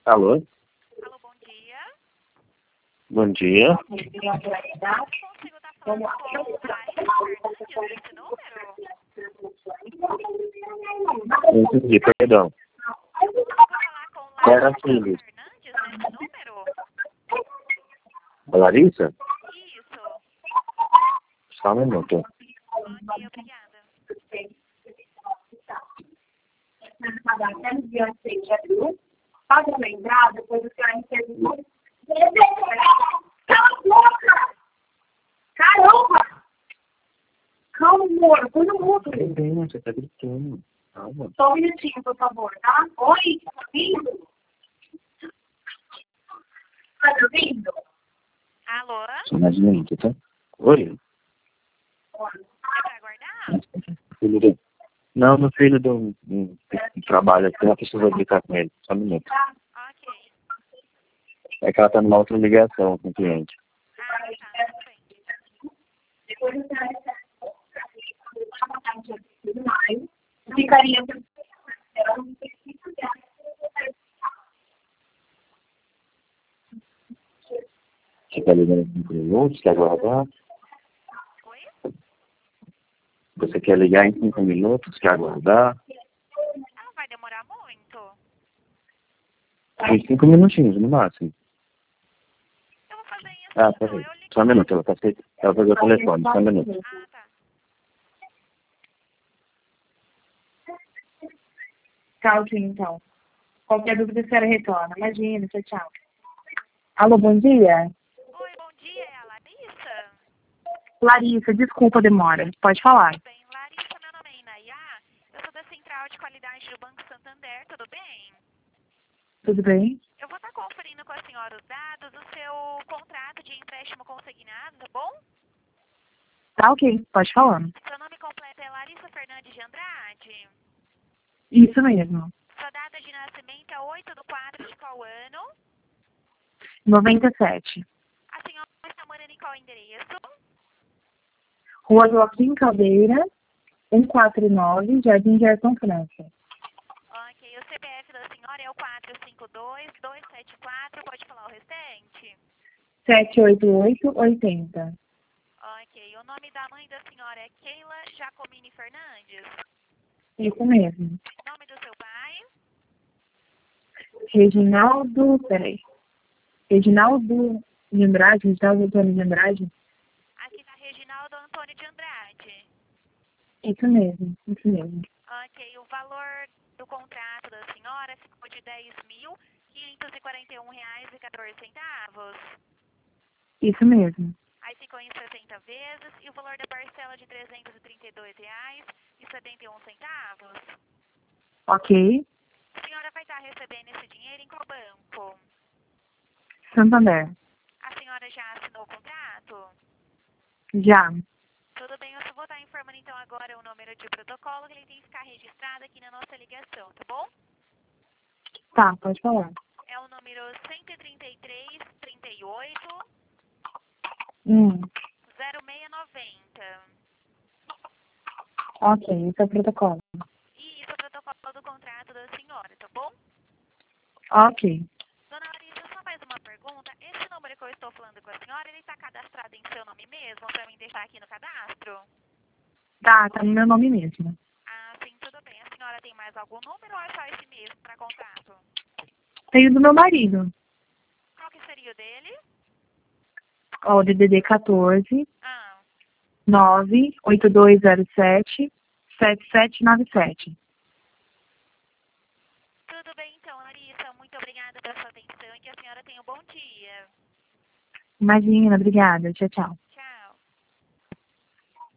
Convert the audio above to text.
Alô? Alô, bom dia. Bom dia. Consigo estar falando com a Larissa Fernandes nesse número? Não entendi, perdão. Consigo falar com Era Larissa filho. Fernandes nesse número? A Larissa? Isso. Só um minuto. Ok, obrigada. Pode lembrar, depois o senhor entendeu. Cala a boca! Caramba! Calma, amor, põe no mudo. Perdão, você tá gritando. Calma. Só um minutinho, por favor, tá? Oi, tá ouvindo? Tá me ouvindo? Alô? Só mais um minuto, tá? Oi? É pra aguardar? Filho do... Não, meu filho do trabalho aqui, ela precisa brincar com ele. Só um minuto. Ok. É que ela tá numa outra ligação com o cliente. Ah, tá, tudo bem. Depois o senhor ficaria... Você tá ligando em 5 minutos? Quer aguardar? Oi? Você quer ligar em 5 minutos? Quer aguardar? Ah, vai demorar muito? Em 5 minutinhos, no máximo. Eu vou fazer isso, Ah, então. peraí. Eu ligo. Só um minuto, ela pegou o telefone. Só um minuto. Ah, tá. Tchauzinho, então. Qualquer dúvida, a senhora retorna. Imagina, tchau. Alô, bom dia. Oi, bom dia, é a Larissa? Larissa, desculpa a demora. Pode falar. Tudo bem. Larissa, meu nome é Inayá. Eu sou da Central de Qualidade do Banco Santander, tudo bem? Tudo bem? Eu vou estar conferindo com a senhora os dados do seu contrato de empréstimo consignado, tá bom? Tá ok, pode falar. Seu nome completo é Larissa Fernandes de Andrade. Isso mesmo. Sua data de nascimento é 8/4 de qual ano? 97. A senhora está morando em qual endereço? Rua Joaquim Caldeira, 149, Jardim Gerson, França. Ok, o CPF da senhora é o 452-274, pode falar o restante? 78880. Ok, o nome da mãe da senhora é Keila Jacomini Fernandes. Isso mesmo. Nome do seu pai? Reginaldo de Andrade, Reginaldo Antônio de Andrade. Aqui está Reginaldo Antônio de Andrade. Isso mesmo, isso mesmo. Ok, o valor do contrato da senhora ficou de R$10.541,14. Isso mesmo. Aí ficou em 60 vezes e o valor da parcela de R$332,71. Ok. A senhora vai estar recebendo esse dinheiro em qual banco? Santander. A senhora já assinou o contrato? Já. Tudo bem, eu só vou estar informando então agora o número de protocolo que ele tem que ficar registrado aqui na nossa ligação, tá bom? Tá, pode falar. É o número 133-38 0690. Ok, esse é o protocolo. E isso é o protocolo do contrato da senhora, tá bom? Ok. Dona Larissa, só mais uma pergunta. Esse número que eu estou falando com a senhora, ele está cadastrado em seu nome mesmo, para mim deixar aqui no cadastro? Tá no meu nome mesmo. Ah, sim, tudo bem. A senhora tem mais algum número ou é só esse mesmo para contato? Tenho do meu marido. Qual que seria o dele? Ó, o DDD 14 Ah, 98207 7797. tudo bem então, Larissa. Muito obrigada pela sua atenção e que a senhora tenha um bom dia. Imagina, obrigada. Tchau, tchau.